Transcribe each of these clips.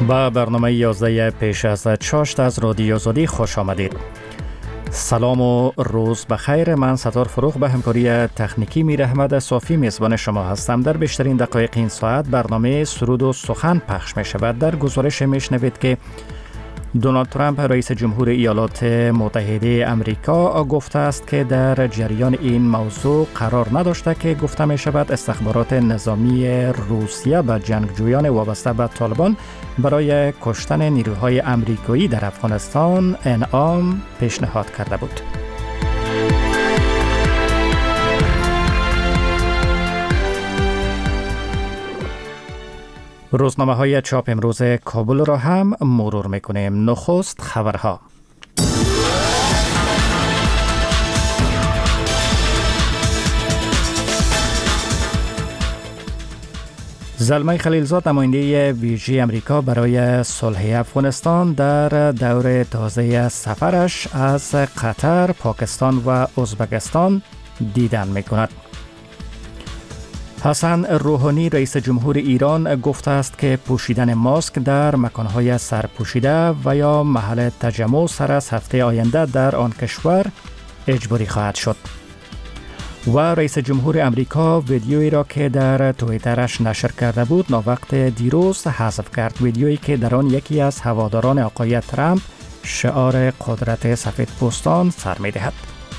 با برنامه 11 پیش از چاشت از رادیو آزادی خوش آمدید. سلام و روز بخیر. من ستار فروغ به همکاری تکنیکی میر احمد صافی میزبان شما هستم. در بیشترین دقایق این ساعت برنامه سرود و سخن پخش می شود. در گزارش میشنوید که دونالد ترامپ رئیس جمهور ایالات متحده امریکا گفته است که در جریان این موضوع قرار نداشته که گفته می شود استخبارات نظامی روسیه به جنگجویان وابسته به طالبان برای کشتن نیروهای امریکایی در افغانستان انعام پیشنهاد کرده بود. روزنامه های چاپ امروز کابل را هم مرور میکنیم. نخست خبرها. زلمه خلیلزاد نماینده ویژه امریکا برای صلح افغانستان در دور تازه سفرش از قطر، پاکستان و ازبکستان دیدن میکند. حسن روحانی رئیس جمهور ایران گفته است که پوشیدن ماسک در مکانهای سرپوشیده و یا محل تجمع سر از هفته آینده در آن کشور اجباری خواهد شد. و رئیس جمهور امریکا ویدیویی را که در توییترش نشر کرده بود ناوقت دیروز حذف کرد. ویدیویی که در آن یکی از هواداران آقای ترامپ شعار قدرت سفیدپوستان سر می‌دهد.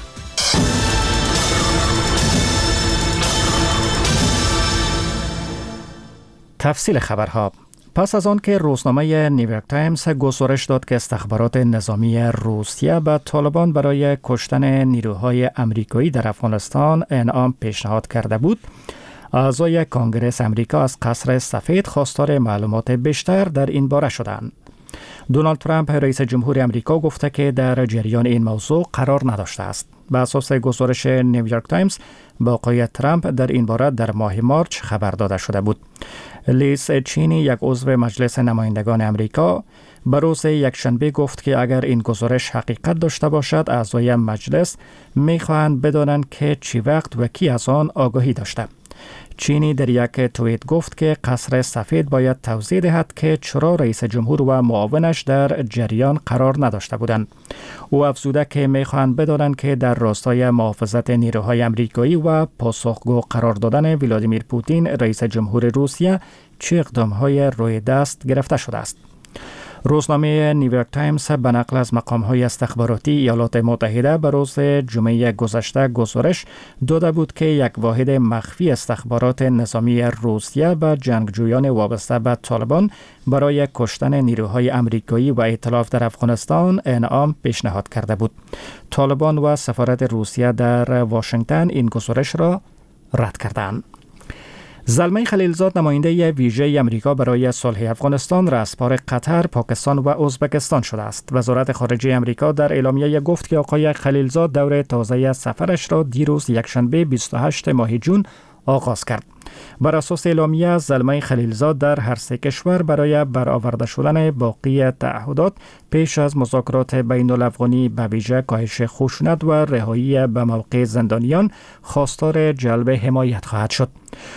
تفصیل خبرها. پس از آن که روزنامه نیویورک تایمز گزارش داد که استخبارات نظامی روسیه به طالبان برای کشتن نیروهای امریکایی در افغانستان انعام پیشنهاد کرده بود، اعضای کانگرس امریکا از قصر سفید خواستار معلومات بیشتر در این باره شدند. دونالد ترامپ رئیس جمهور امریکا گفته که در جریان این موضوع قرار نداشته است. به اساس گزارش نیویورک تایمز با آقای ترامپ در این باره در ماه مارچ خبر داده شده بود. لیز چینی، یک عضو مجلس نمایندگان امریکا، به روز یکشنبه گفت که اگر این گزارش حقیقت داشته باشد اعضای مجلس می‌خواهند بدانند که چی وقت و کی از آن آگاهی داشته. چینی در یک توییت گفت که قصر سفید باید توضیح دهد که چرا رئیس جمهور و معاونش در جریان قرار نداشته بودند. او افزوده که می‌خواهند بدانند که در راستای محافظت نیروهای امریکایی و پاسخگو قرار دادن ولادیمیر پوتین رئیس جمهور روسیه چه اقدام‌های روی دست گرفته شده است. روزنامه نیویورک تایمز به نقل از مقام‌های استخباراتی ایالات متحده به روز جمعه گذشته گزارش داده بود که یک واحد مخفی استخبارات نظامی روسیه به جنگجویان وابسته به طالبان برای کشتن نیروهای امریکایی و ائتلاف در افغانستان انعام پیشنهاد کرده بود. طالبان و سفارت روسیه در واشنگتن این گزارش را رد کردند. زلمه خلیلزاد نماینده ویژه امریکا برای صلح افغانستان رسپار قطر، پاکستان و ازبکستان شده است. وزارت خارجه امریکا در اعلامیه گفت که آقای خلیلزاد دور تازه سفرش را دیروز یکشنبه 28 ماه جون آغاز کرد. بر اساس اعلامیه زلمه خلیلزاد در هر سه کشور برای برآورده شدن باقی تعهدات پیش از مذاکرات بین الافغانی به ویژه کاهش خشونت و رهایی به موقع زندانیان خواستار جلب حمایت خواهد شد.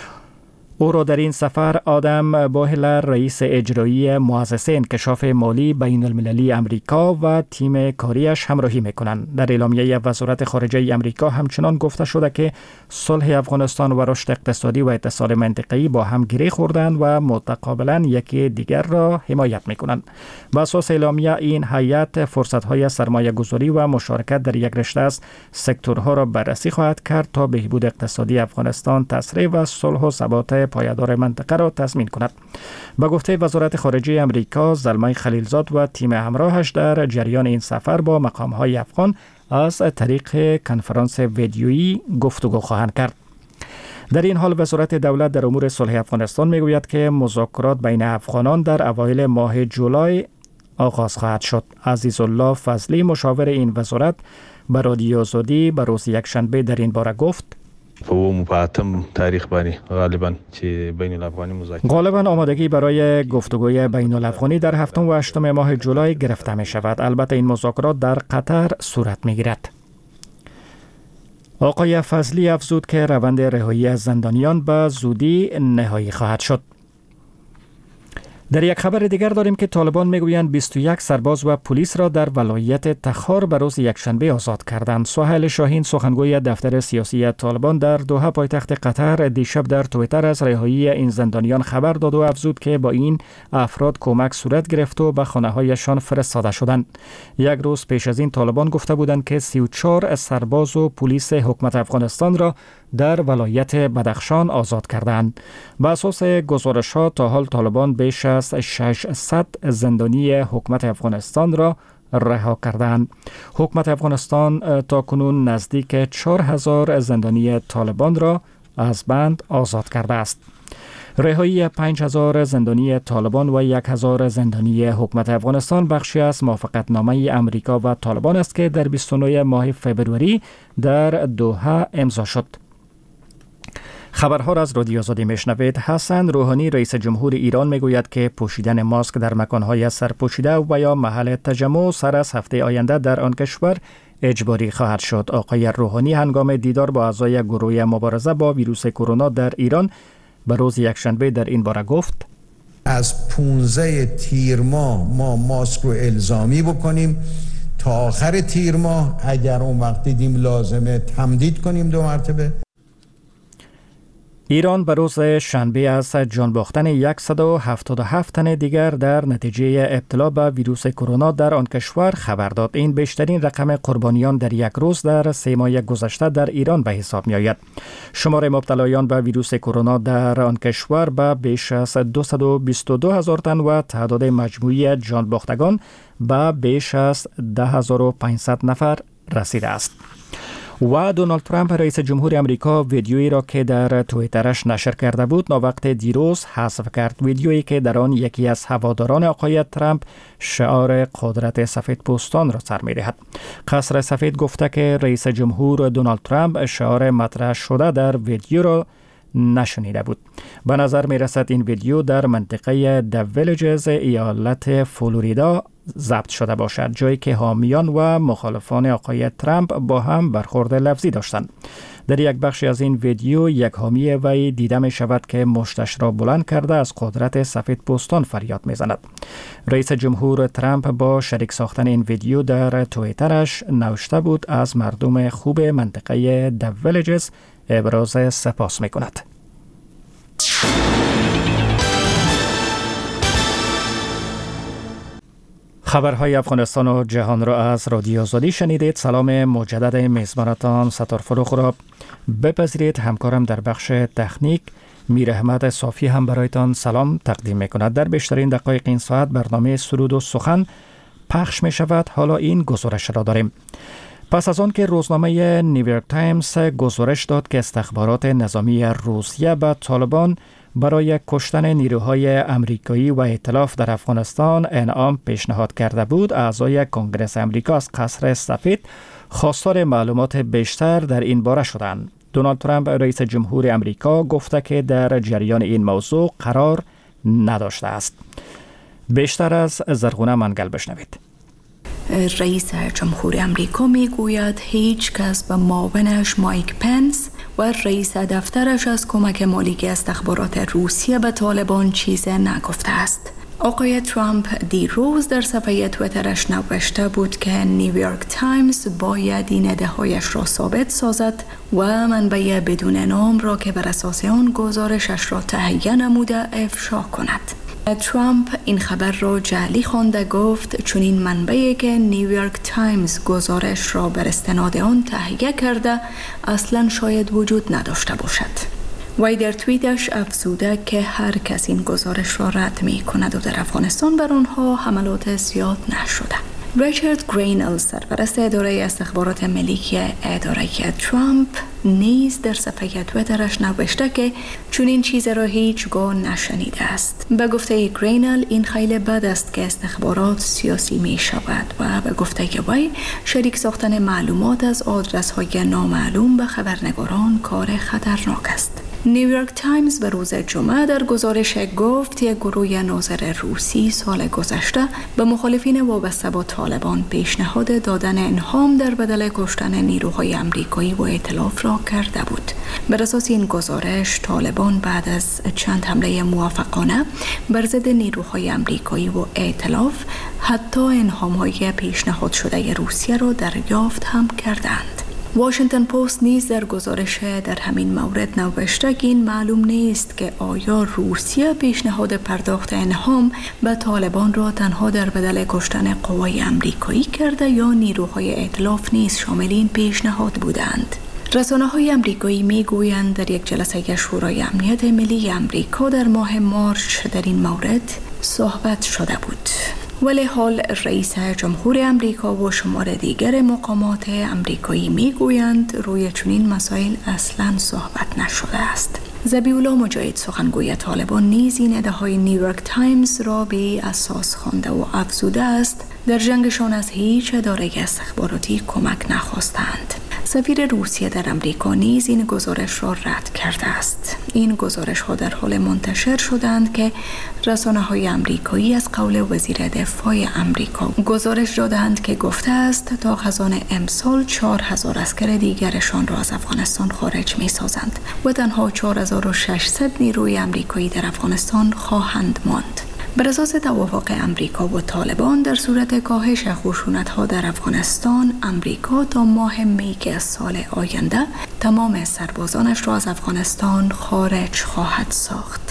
او را در این سفر آدم باهلر رئیس اجرایی مؤسسه انکشاف مالی بین المللی امریکا و تیم کاریش همراهی میکنند. در اعلامیه وزارت خارجه امریکا همچنان گفته شده که صلح افغانستان و رشد اقتصادی و اتصال منطقه‌ای با هم گره خوردند و متقابلا یکی دیگر را حمایت میکنند. بر اساس اعلامیه این هیئت فرصت‌های سرمایه‌گذاری و مشارکت در یک رشته از سکتورها را بررسی خواهد کرد تا بهبود اقتصادی افغانستان تسریع و صلح و ثبات پایدار منطقه را تضمین کند. به گفته وزارت خارجه امریکا، زلمه خلیلزاد و تیم همراهش در جریان این سفر با مقام‌های افغان از طریق کنفرانس ویدیویی گفتگو خواهند کرد. در این حال وزارت دولت در امور صلح افغانستان میگوید که مذاکرات بین افغانان در اوایل ماه جولای آغاز خواهد شد. عزیزالله فضلی مشاور این وزارت به رادیو آزادی به روز یکشنبه در این باره گفت: غالبا آمادگی برای گفتگوی بین الافغانی در 7 و 8 ماه جولای گرفته می شود. البته این مذاکرات در قطر صورت می گیرد. آقای فضلی افزود که روند رهایی از زندانیان به زودی نهایی خواهد شد. در یک خبر دیگر داریم که طالبان میگویند 21 سرباز و پلیس را در ولایت تخار به روز یکشنبه آزاد کردند. سهیل شاهین سخنگوی دفتر سیاسی طالبان در دوحه پایتخت قطر دیشب در توییتر از رهایی این زندانیان خبر داد و افزود که با این افراد کمک صورت گرفت و به خانه‌هایشان فرستاده شدند. یک روز پیش از این طالبان گفته بودند که 34 سرباز و پلیس حکومت افغانستان را در ولایت بدخشان آزاد کردند. به اساس گزارش‌ها تا حال طالبان بیش از 600 زندانی حکومت افغانستان را رها کردند. حکومت افغانستان تا کنون نزدیک 4000 زندانی طالبان را از بند آزاد کرده است. رهایی 5000 زندانی طالبان و 1000 زندانی حکومت افغانستان بخشی از موافقتنامه امریکا و طالبان است که در 29 ماه فوریه در دوحه امضا شد. خبرها را از رادیو آزادی میشنوید. حسن روحانی رئیس جمهور ایران میگوید که پوشیدن ماسک در مکانهای سرپوشیده و یا محل تجمع سر از هفته آینده در آن کشور اجباری خواهد شد. آقای روحانی هنگام دیدار با اعضای گروه مبارزه با ویروس کرونا در ایران به روز یکشنبه در این باره گفت: از 15 تیر ماه ما ماسک رو الزامی بکنیم تا آخر تیر ماه، اگر اون وقت دیدیم لازمه تمدید کنیم 2 مرتبه. ایران به روز شنبه از جان باختن 177 تن دیگر در نتیجه ابتلا به ویروس کرونا در آن کشور خبر داد. این بیشترین رقم قربانیان در یک روز در 3 ماه گذشته در ایران به حساب می آید. شمار مبتلایان به ویروس کرونا در آن کشور به بیش از 222,000 تن و تعداد مجموعی جان باختگان به بیش از 10,500 نفر رسیده است. و دونالد ترامپ رئیس جمهور امریکا ویدیویی را که در توییترش نشر کرده بود ناوقت دیروز حذف کرد. ویدیویی که در آن یکی از هواداران آقای ترامپ شعار قدرت سفید پوستان را سر می‌دهد. قصر سفید گفته که رئیس جمهور دونالد ترامپ شعار مطرح شده در ویدیو را نشنیده بود. به نظر می رسد این ویدیو در منطقه دویلجز ایالت فلوریدا ضبط شده باشد، جایی که حامیان و مخالفان آقای ترامپ با هم برخورد لفظی داشتند. در یک بخشی از این ویدیو یک حامی وی دیده می شود که مشتش را بلند کرده از قدرت سفید پوستان فریاد می زند. رئیس جمهور ترامپ با شریک ساختن این ویدیو در توییترش نوشته بود از مردم خوب منطقه دویلجز ابراز سپاس می کند. خبرهای افغانستان و جهان را از رادیو آزادی شنیدید. سلام مجدد میزبانتان ستار فروخ را بپذیرید. همکارم در بخش تکنیک میر احمد صافی هم برایتان سلام تقدیم می کند. در بیشترین دقایق این ساعت برنامه سرود و سخن پخش می شود. حالا این گزارش را داریم. پس از آن که روزنامه نیویورک تایمز گزارش داد که استخبارات نظامی روسیه به طالبان برای کشتن نیروهای امریکایی و ائتلاف در افغانستان انعام پیشنهاد کرده بود، اعضای کنگره امریکا از قصر سفید خواستار معلومات بیشتر در این باره شدند. دونالد ترامپ رئیس جمهور امریکا گفته که در جریان این موضوع قرار نداشته است. بیشتر از زرغونه منگل بشنوید. رئیس جمهور امریکا میگوید هیچ کس به معاونش مایک پنس و رئیس دفترش از کمک مالی استخبارات روسیه به طالبان چیز نگفته است. آقای ترامپ دیروز در صفحه توییترش نوشته بود که نیویورک تایمز باید این ادعاهایش را ثابت سازد و منبع بدون نام را که بر اساس آن گزارشش را تهیه نموده افشا کند. ترامپ این خبر را جعلی خوانده گفت چون این منبعی که نیویورک تایمز گزارش را بر استناد آن تهیه کرده اصلا شاید وجود نداشته باشد. وی در توییتش افزوده که هر کس این گزارش را رد می کند و در افغانستان بر آنها حملات زیاد نشده. ریچارد گرینل سرپرست اداره استخبارات ملی اداره ترامپ نیز در صفحه توییترش نوشته که چون این چیز را هیچگاه نشنیده است. به گفته گرینل این خیلی بد است که استخبارات سیاسی می شود و به گفته که وی شریک ساختن معلومات از آدرس های نامعلوم به خبرنگاران کار خطرناک است. نیویورک تایمز به روز جمعه در گزارش گفت یک گروه ناظر روسی سال گذشته به مخالفین وابسته با طالبان پیشنهاد دادن انعام در بدل کشتن نیروهای آمریکایی و ائتلاف را کرده بود. بر اساس این گزارش طالبان بعد از چند حمله موفقانه بر ضد نیروهای آمریکایی و ائتلاف حتی انعام‌های پیشنهاد شده روسیه را دریافت هم کردند. واشنگتن پست نیز در گزارش در همین مورد نوشته که این معلوم نیست که آیا روسیه پیشنهاد پرداخت انعام به طالبان را تنها در بدل کشتن قوای آمریکایی کرده یا نیروهای ائتلاف نیز شامل این پیشنهاد بودند. رسانه‌های آمریکایی می‌گویند در یک جلسه شورای امنیت ملی آمریکا در ماه مارس در این مورد صحبت شده بود. ولی حال رئیس جمهور آمریکا و شمار دیگر مقامات آمریکایی میگویند روی چنین مسائل اصلاً صحبت نشده است. ذبیح‌الله مجاهد سخنگوی طالبان نیز این ادعاهای نیویورک تایمز را بی اساس خوانده و افزوده است در جنگشان از هیچ اداره استخباراتی کمک نخواستند. سفیر روسیه در آمریکا نیز این گزارش را رد کرده است. این گزارش ها در حال منتشر شدند که رسانه‌های آمریکایی از قول وزیر دفاع آمریکا گزارش دادند که گفته است تا خزان امسال 4000 عسکر دیگرشان را از افغانستان خارج می‌سازند و تنها 4600 نیروی آمریکایی در افغانستان خواهند ماند. بر اساس توافق آمریکا و طالبان در صورت کاهش خشونت‌ها در افغانستان، آمریکا تا ماه می از سال آینده تمام سربازانش را از افغانستان خارج خواهد ساخت.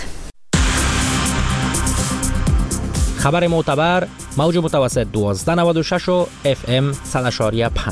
خبر معتبر موج متوسط 1296 و FM 100.5.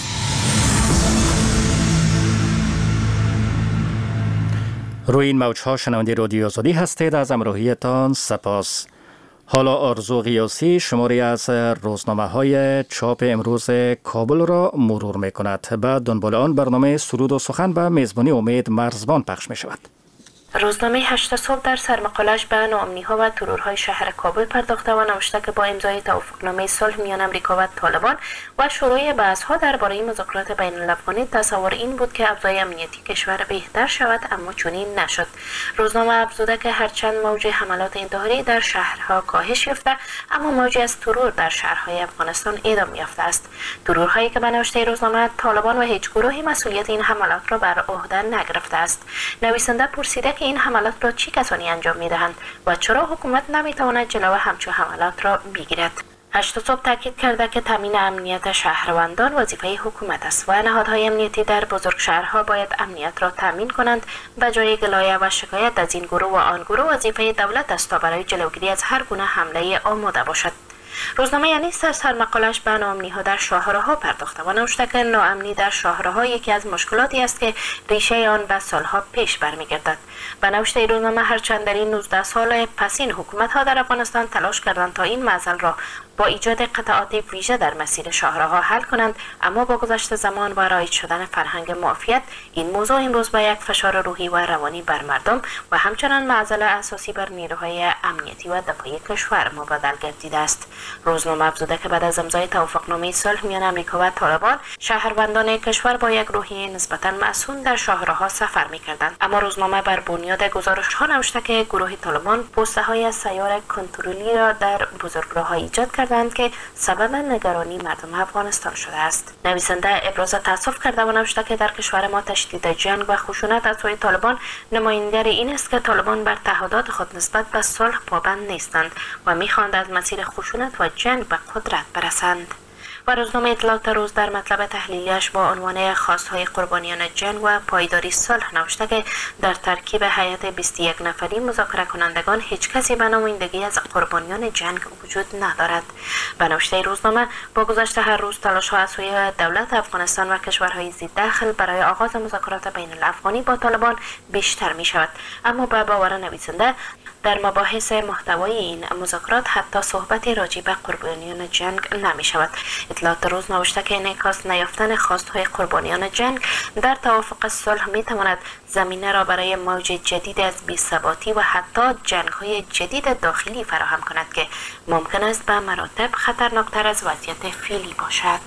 روی این موج‌ها شنونده رادیو آزادی هستید. از همراهیتان سپاس. حالا آرزو قیاسی شماری از روزنامه‌های چاپ امروز کابل را مرور می‌کند. بعد دنبال آن برنامه سرود و سخن به میزبانی امید مرزبان پخش می‌شود. روزنامه 8 صبح در سرمقاله‌اش به ناامنی‌ها و ترورهای شهر کابل پرداخته و نوشته که با امضای توافقنامه صلح میان آمریکا و طالبان و شروع بحث‌ها درباره مذاکرات بین‌الافغانی تصور این بود که اوضاع امنیتی کشور بهتر شود، اما چنین نشد. روزنامه افزوده که هرچند موج حملات انتحاری در شهرها کاهش یافته، اما موجی از ترور در شهرهای افغانستان ادامه یافته است. ترورهایی که به نوشته روزنامه طالبان و هیچ گروهی مسئولیت این حملات را بر عهده نگرفته است. نویسنده پرسیده که این حملات را چه کسانی انجام می‌دهند و چرا حکومت نمی‌تواند جلو همچون حملات را بگیرد. 8 صبح تاکید کرده که تامین امنیت شهروندان وظیفه حکومت است و نهادهای امنیتی در بزرگ شهرها باید امنیت را تامین کنند. به جای گلایه و شکایت از این گروه و آن گروه وظیفه دولت است تا برای جلوگیری از هر گونه حمله آماده باشد. روزنامه انیس در سرمقاله‌اش به ناامنی‌ها در شاهراها پرداخته و نوشته که ناامنی در شاهراها یکی از مشکلاتی است که ریشه آن به سالها پیش برمیگردد. به نوشته روزنامه هرچند در این 19 سال پسین حکومت‌ها در افغانستان تلاش کردند تا این معضل را با ایجاد قطعات ویژه در مسیر شاهراها حل کنند، اما با گذشت زمان و رایج شدن فرهنگ معافیت این موضوع امروز با یک فشار روحی و روانی بر مردم و همچنان معضل اساسی بر نیروهای امنیتی و دفاعی کشور مبادل گردیده است. روزنامه افزوده که بعد از امضای توافقنامه صلح میان آمریکا و طالبان شهروندان کشور با یک روحیه نسبتاً معصوم در شاهراها سفر می‌کردند، اما روزنامه بر بنیاد گزارش‌ها نوشته که گروه طالبان پوسته‌های از سیار کنترلی را در بزرگراه‌ها ایجاد کردند که سبب نگرانی مردم افغانستان شده است. نویسنده ابراز تأسف کرده و نوشته که در کشور ما تشدید جنگ و خشونت از سوی طالبان نمایانگر این است که طالبان بر تعهدات خود نسبت به صلح پابند نیستند و می‌خواهند از مسیر خشونت و جنگ به قدرت برسند. و روزنامه اطلاعات روز در مطلب تحلیلیش با عنوان خواست‌های قربانیان جنگ و پایداری صلح نوشته که در ترکیب هیئت 21 نفری مذاکره کنندگان هیچ کسی به نمایندگی از قربانیان جنگ وجود ندارد. به نوشته روزنامه با گذشت هر روز تلاش‌ها از سوی دولت افغانستان و کشورهای ذی‌دخل برای آغاز مذاکرات بین‌الافغانی با طالبان بیشتر می‌شود، اما به باور نویسنده در مباحث محتوای این مذاکرات حتی صحبتی راجع به قربانیان جنگ نمی شود. اطلاعات روز نوشته که انعکاس نیافتن خواست‌های قربانیان جنگ در توافق صلح می تواند زمینه را برای موج جدید از بی‌ثباتی و حتی جنگ‌های جدید داخلی فراهم کند که ممکن است به مراتب خطرناکتر از وضعیت فعلی باشد.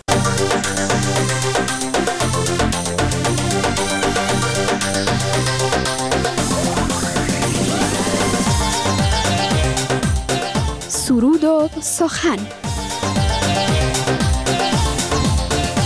سخن